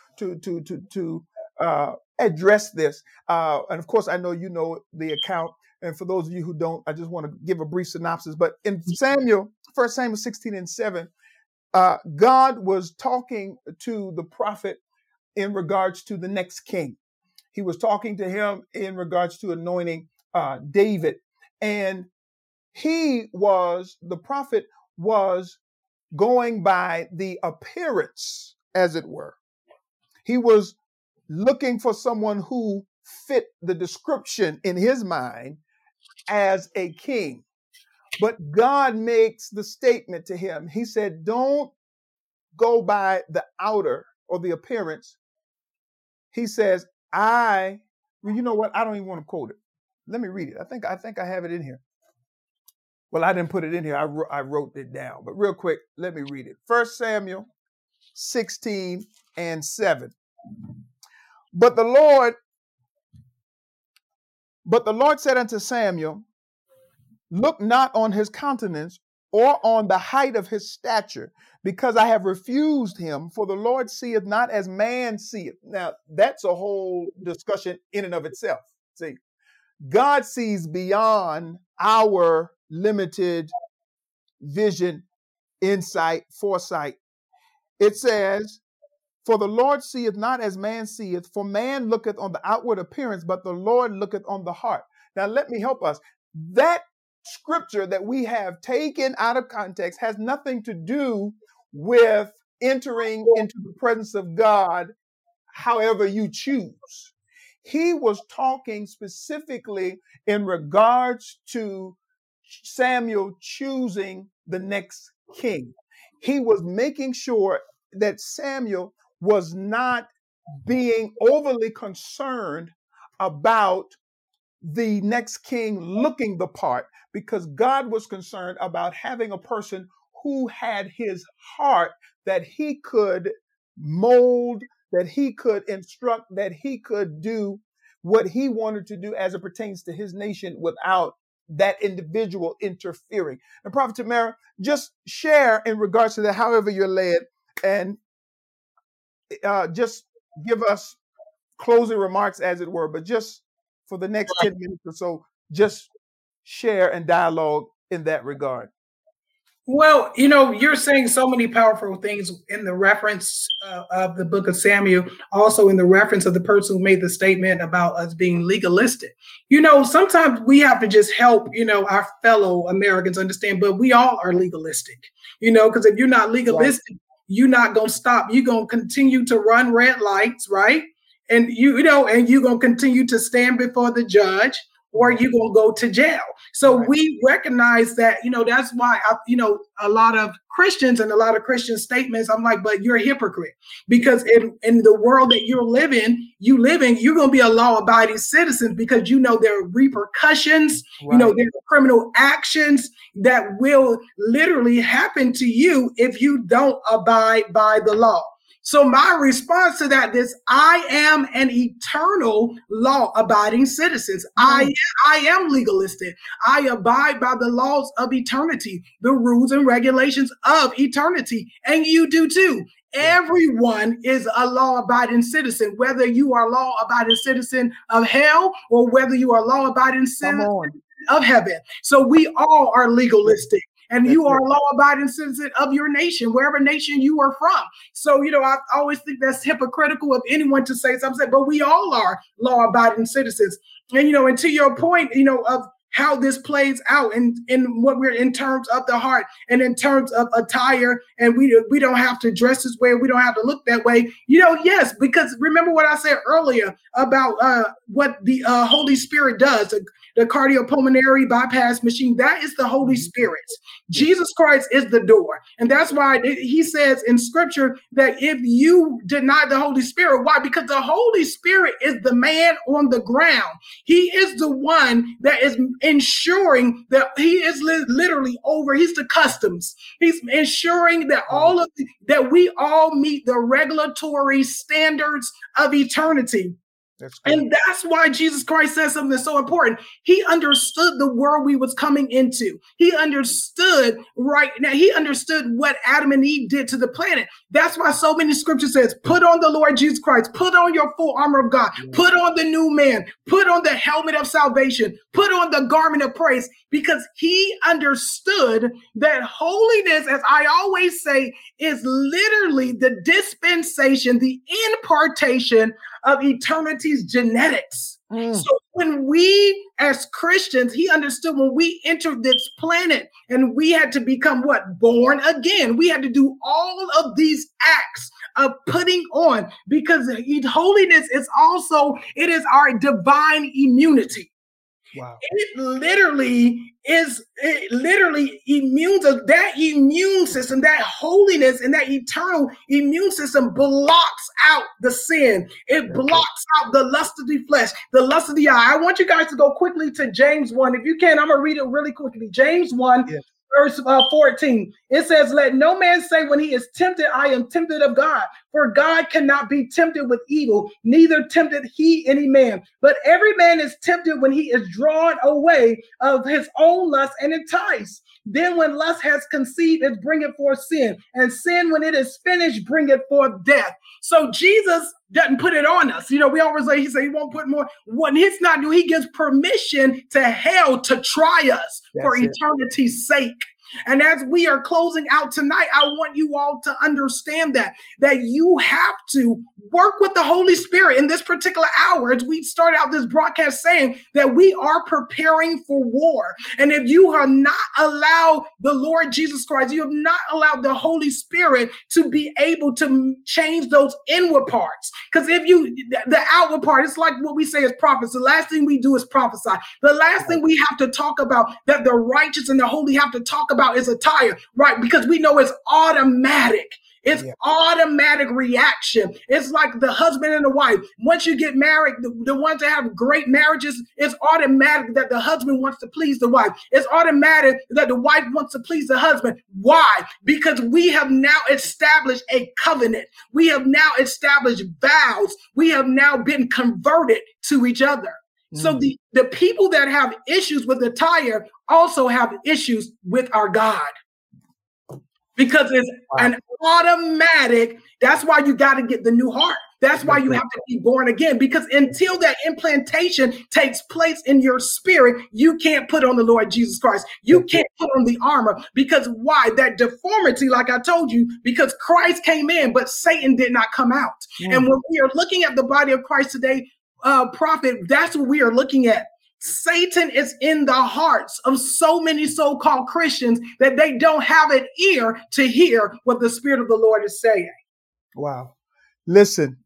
to address this. And of course, I know you know the account. And for those of you who don't, I just want to give a brief synopsis. But in 1 Samuel 16 and 7, God was talking to the prophet in regards to the next king. He was talking to him in regards to anointing David. And the prophet was going by the appearance, as it were. He was looking for someone who fit the description in his mind as a king. But God makes the statement to him. He said, don't go by the outer or the appearance. He says, you know what? I don't even want to quote it. Let me read it. I think I have it in here. Well, I didn't put it in here. I wrote it down. But real quick, let me read it. 1 Samuel 16 and 7. But the Lord said unto Samuel, look not on his countenance or on the height of his stature, because I have refused him, for the Lord seeth not as man seeth. Now, that's a whole discussion in and of itself. See, God sees beyond our limited vision, insight, foresight. It says, for the Lord seeth not as man seeth, for man looketh on the outward appearance, but the Lord looketh on the heart. Now, let me help us. That scripture that we have taken out of context has nothing to do with entering into the presence of God however you choose. He was talking specifically in regards to Samuel choosing the next king. He was making sure that Samuel was not being overly concerned about the next king looking the part, because God was concerned about having a person who had his heart, that he could mold, that he could instruct, that he could do what he wanted to do as it pertains to his nation without that individual interfering. And Prophet Tamara, just share in regards to that, however you're led, and just give us closing remarks, as it were, but just for the next 10 minutes or so, just share and dialogue in that regard. Well, you know, you're saying so many powerful things in the reference of the book of Samuel, also in the reference of the person who made the statement about us being legalistic. You know, sometimes we have to just help, you know, our fellow Americans understand, but we all are legalistic, you know, because if you're not legalistic, you're not going to stop. You're going to continue to run red lights, right? And you know, and you're going to continue to stand before the judge, or you're going to go to jail. So we recognize that, you know, that's why, you know, a lot of Christians and a lot of Christian statements, I'm like, but you're a hypocrite, because in the world that you're living, you're going to be a law-abiding citizen, because, you know, there are repercussions, you know, there are criminal actions that will literally happen to you if you don't abide by the law. So my response to that is, I am an eternal law-abiding citizen. I am legalistic. I abide by the laws of eternity, the rules and regulations of eternity, and you do too. Everyone is a law-abiding citizen, whether you are a law-abiding citizen of hell or whether you are a law-abiding citizen of heaven. So we all are legalistic. And you are a law-abiding citizen of your nation, wherever nation you are from. So, you know, I always think that's hypocritical of anyone to say something, but we all are law-abiding citizens. And, you know, and to your point, you know, of how this plays out in what we're in terms of the heart and in terms of attire, and we don't have to dress this way, we don't have to look that way. You know, yes, because remember what I said earlier about what the Holy Spirit does, the cardiopulmonary bypass machine. That is the Holy Spirit. Jesus Christ is the door. And that's why he says in scripture that if you deny the Holy Spirit, why? Because the Holy Spirit is the man on the ground. He is the one that is ensuring that he is literally over. He's the customs. He's ensuring that that we all meet the regulatory standards of eternity. And that's why Jesus Christ says something that's so important. He understood the world we was coming into. He understood he understood what Adam and Eve did to the planet. That's why so many scriptures says, put on the Lord Jesus Christ, put on your full armor of God, put on the new man, put on the helmet of salvation, put on the garment of praise, because he understood that holiness, as I always say, is literally the dispensation, the impartation of eternity's genetics. So when we as Christians, he understood when we entered this planet and we had to become born again. We had to do all of these acts of putting on, because holiness is also, it is our divine immunity. Wow. It literally immunes us. That immune system, that holiness and that eternal immune system blocks out the sin. It blocks out the lust of the flesh, the lust of the eye. I want you guys to go quickly to James 1. If you can, I'm going to read it really quickly. James 1. Yes. Verse 14, it says, let no man say when he is tempted, I am tempted of God. For God cannot be tempted with evil, neither tempted he any man. But every man is tempted when he is drawn away of his own lust and enticed. Then when lust has conceived, it bringeth forth sin. And sin, when it is finished, bringeth forth death. So Jesus doesn't put it on us. You know, we always say, he won't put more. What he's not doing, he gives permission to hell to try us for eternity's sake. And as we are closing out tonight, I want you all to understand that you have to work with the Holy Spirit in this particular hour. As we start out this broadcast saying that we are preparing for war. And if you have not allowed the Lord Jesus Christ, you have not allowed the Holy Spirit to be able to change those inward parts. Because if the outward part, it's like what we say is prophecy. The last thing we do is prophesy. The last thing we have to talk about that the righteous and the holy have to talk about is attire, right? Because we know it's automatic. It's automatic reaction. It's like the husband and the wife. Once you get married, the ones that have great marriages, it's automatic that the husband wants to please the wife. It's automatic that the wife wants to please the husband. Why? Because we have now established a covenant. We have now established vows. We have now been converted to each other. So the people that have issues with attire also have issues with our God. Because it's an automatic, that's why you got to get the new heart. That's why you have to be born again. Because until that implantation takes place in your spirit, you can't put on the Lord Jesus Christ. You can't put on the armor. Because why? That deformity, like I told you, because Christ came in, but Satan did not come out. And when we are looking at the body of Christ today, prophet, that's what we are looking at. Satan is in the hearts of so many so-called Christians that they don't have an ear to hear what the Spirit of the Lord is saying. Wow. Listen,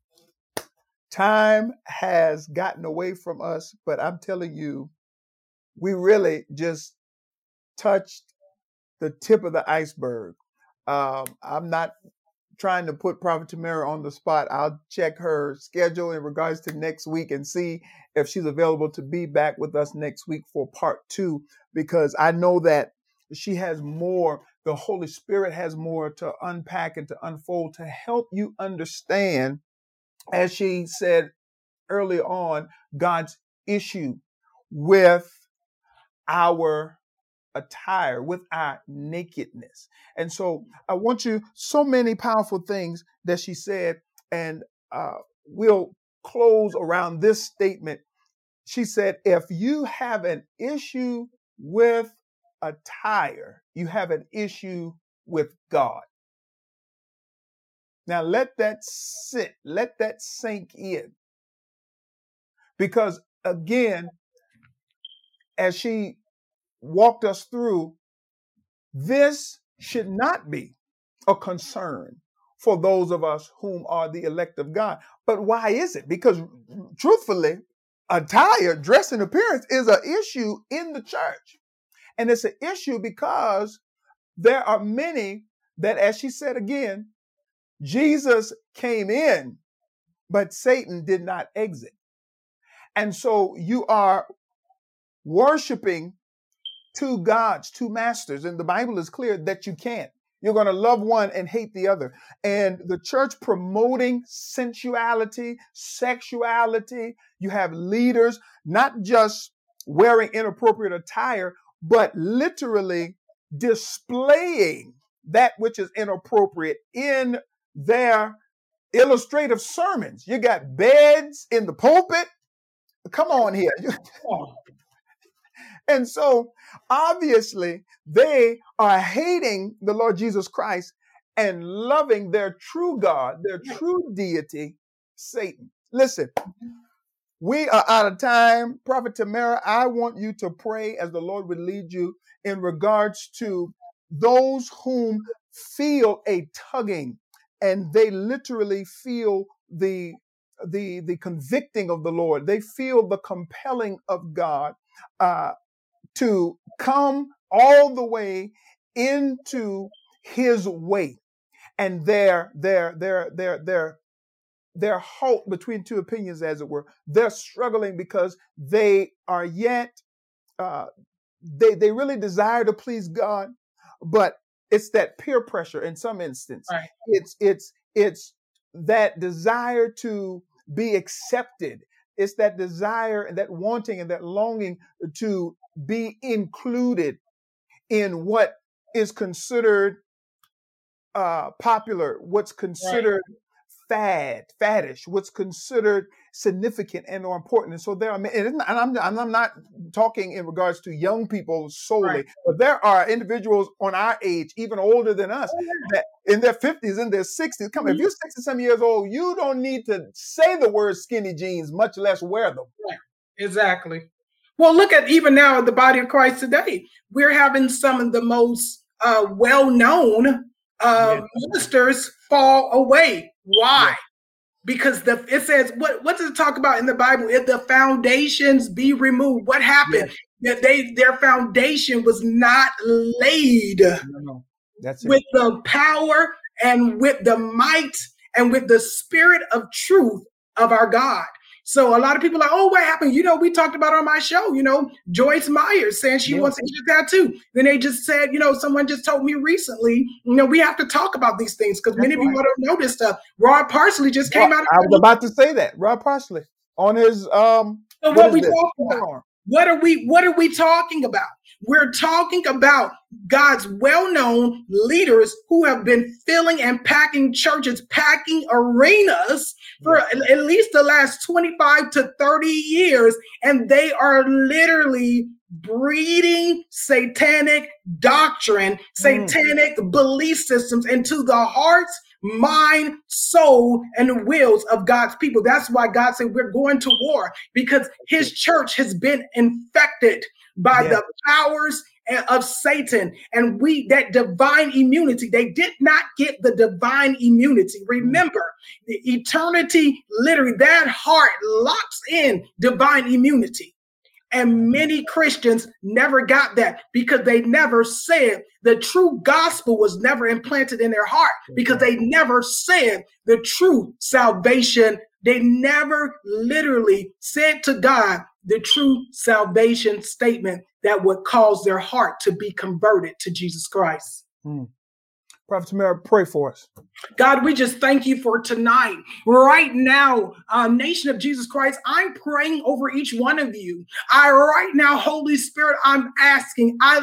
time has gotten away from us, but I'm telling you, we really just touched the tip of the iceberg. I'm not trying to put Prophet Tamara on the spot. I'll check her schedule in regards to next week and see if she's available to be back with us next week for part 2, because I know that she has more, the Holy Spirit has more to unpack and to unfold to help you understand, as she said early on, God's issue with our attire, with our nakedness. And so I want you, so many powerful things that she said, and we'll close around this statement. She said, if you have an issue with attire, you have an issue with God. Now let that sit, let that sink in. Because again, as she walked us through, this should not be a concern for those of us whom are the elect of God. But why is it? Because truthfully, attire, dress, and appearance is an issue in the church. And it's an issue because there are many that, as she said again, Jesus came in, but Satan did not exit. And so you are worshiping two gods, two masters. And the Bible is clear that you can't. You're going to love one and hate the other. And the church promoting sensuality, sexuality. You have leaders not just wearing inappropriate attire, but literally displaying that which is inappropriate in their illustrative sermons. You got beds in the pulpit. Come on here. And so obviously they are hating the Lord Jesus Christ and loving their true God, their true deity, Satan. Listen, we are out of time. Prophet Tamara, I want you to pray as the Lord would lead you in regards to those whom feel a tugging, and they literally feel the convicting of the Lord. They feel the compelling of God to come all the way into his way. And their halt between two opinions, as it were. They're struggling because they are yet, they really desire to please God, but it's that peer pressure in some instance. Right. It's that desire to be accepted. It's that desire and that wanting and that longing to be included in what is considered popular, what's considered faddish, what's considered significant and or important. And so there are, and I'm not talking in regards to young people solely, right, but there are individuals on our age, even older than us, that in their 50s, in their 60s. Come, if you're 60-some years old, you don't need to say the word skinny jeans, much less wear them. Right. Exactly. Well, look at even now the body of Christ today. We're having some of the most well-known ministers fall away. Why? Yeah. Because it says, what does it talk about in the Bible? If the foundations be removed, what happened? Yeah. That their foundation was not laid That's with the power and with the might and with the spirit of truth of our God. So a lot of people are like, oh, what happened? We talked about on my show, Joyce Myers saying she wants to get a tattoo. Then they just said, someone just told me recently, we have to talk about these things because many people don't know this stuff. Rod Parsley just came out. I was about to say that. Rod Parsley on his so what are we talking about? What are we talking about? We're talking about God's well-known leaders who have been filling and packing churches, packing arenas for at least the last 25 to 30 years. And they are literally breeding satanic doctrine, satanic belief systems into the hearts, mind, soul, and wills of God's people. That's why God said we're going to war, because his church has been infected by the powers of Satan. And that divine immunity, they did not get the divine immunity. Remember, the eternity, literally, that heart locks in divine immunity. And many Christians never got that because they never said the true gospel was never implanted in their heart, because they never said the true salvation. They never literally said to God the true salvation statement that would cause their heart to be converted to Jesus Christ. Prophet Tamara, pray for us. God, we just thank you for tonight. Right now, Nation of Jesus Christ, I'm praying over each one of you. Right now, Holy Spirit, I'm asking, I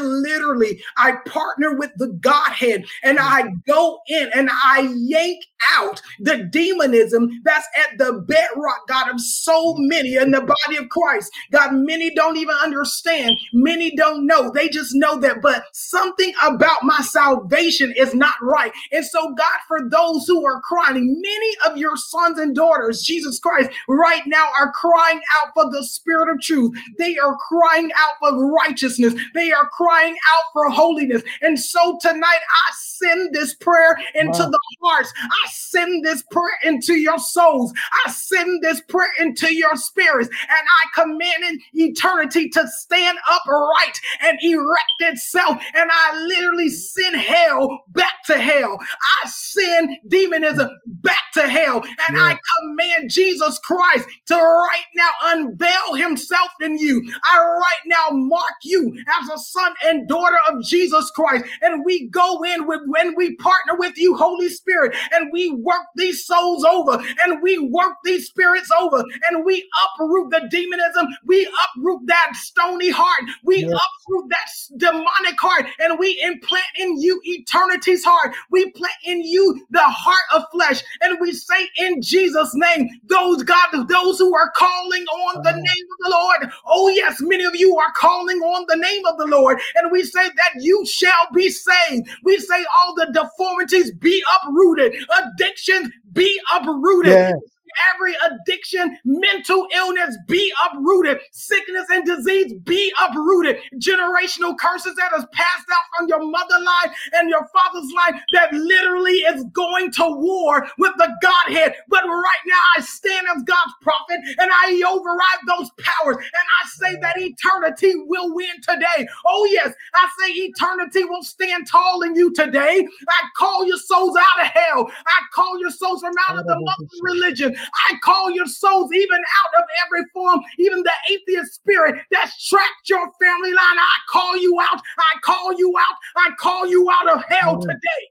partner with the Godhead, and I go in and I yank out the demonism that's at the bedrock, God, of so many in the body of Christ. God, many don't even understand. Many don't know. They just know that, but something about my salvation is not right. And so, God, for those who are crying, many of your sons and daughters, Jesus Christ, right now are crying out for the spirit of truth. They are crying out for righteousness. They are crying out for holiness. And so tonight, I send this prayer into the hearts. I send this prayer into your souls. I send this prayer into your spirits. And I command eternity to stand upright and erect itself. And I literally send hell back to hell. I send demonism back to hell. And I command Jesus Christ to right now unveil himself in you. I right now mark you as a son and daughter of Jesus Christ. And we go in when we partner with you, Holy Spirit, and we work these souls over, and we work these spirits over, and we uproot the demonism. We uproot that stony heart. We uproot that demonic heart, and we implant in you eternity's heart. We plant in you the heart of flesh, and we say in Jesus' name, those who are calling on the name of the Lord. Oh yes, many of you are calling on the name of the Lord, and we say that you shall be saved. We say all the deformities be uprooted, addictions be uprooted. Yes. Every addiction, mental illness be uprooted. Sickness and disease be uprooted. Generational curses that is passed out from your mother line and your father's line that literally is going to war with the Godhead. But right now I stand as God's prophet and I override those powers. And I say that eternity will win today. Oh yes, I say eternity will stand tall in you today. I call your souls out of hell. I call your souls from out of the Muslim religion. I call your souls even out of every form, even the atheist spirit that's trapped your family line. I call you out. I call you out. I call you out of hell today.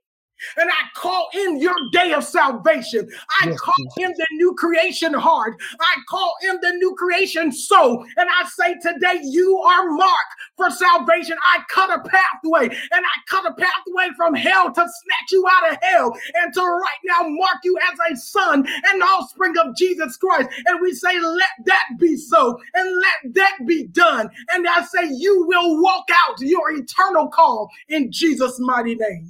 And I call in your day of salvation. I call in the new creation heart. I call in the new creation soul. And I say today, you are marked for salvation. I cut a pathway, and I cut a pathway from hell to snatch you out of hell and to right now mark you as a son and offspring of Jesus Christ. And we say, let that be so, and let that be done. And I say, you will walk out your eternal call in Jesus' mighty name.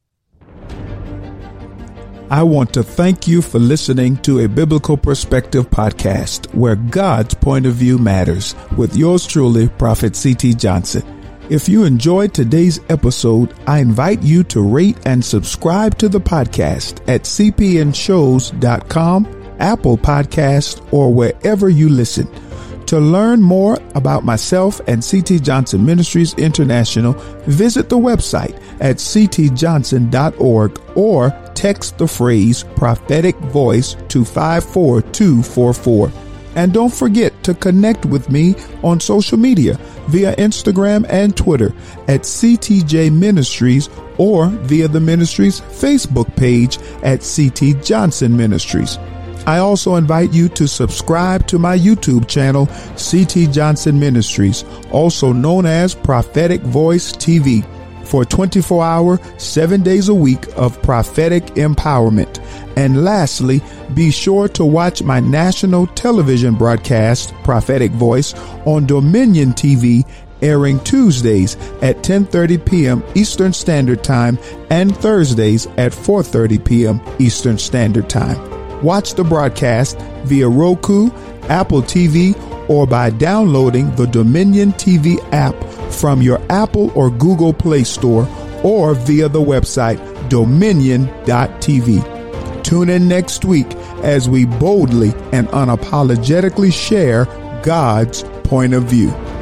I want to thank you for listening to a Biblical Perspective podcast where God's point of view matters with yours truly, Prophet C.T. Johnson. If you enjoyed today's episode, I invite you to rate and subscribe to the podcast at cpnshows.com, Apple Podcasts, or wherever you listen. To learn more about myself and C.T. Johnson Ministries International, visit the website at ctjohnson.org or text the phrase prophetic voice to 54244. And don't forget to connect with me on social media via Instagram and Twitter at CTJ Ministries or via the ministry's Facebook page at CT Johnson Ministries. I also invite you to subscribe to my YouTube channel, CT Johnson Ministries, also known as Prophetic Voice TV, for 24-hour, 7 days a week of prophetic empowerment. And lastly, be sure to watch my national television broadcast, Prophetic Voice, on Dominion TV, airing Tuesdays at 10:30 p.m. Eastern Standard Time and Thursdays at 4:30 p.m. Eastern Standard Time. Watch the broadcast via Roku, Apple TV, or by downloading the Dominion TV app from your Apple or Google Play Store or via the website dominion.tv. Tune in next week as we boldly and unapologetically share God's point of view.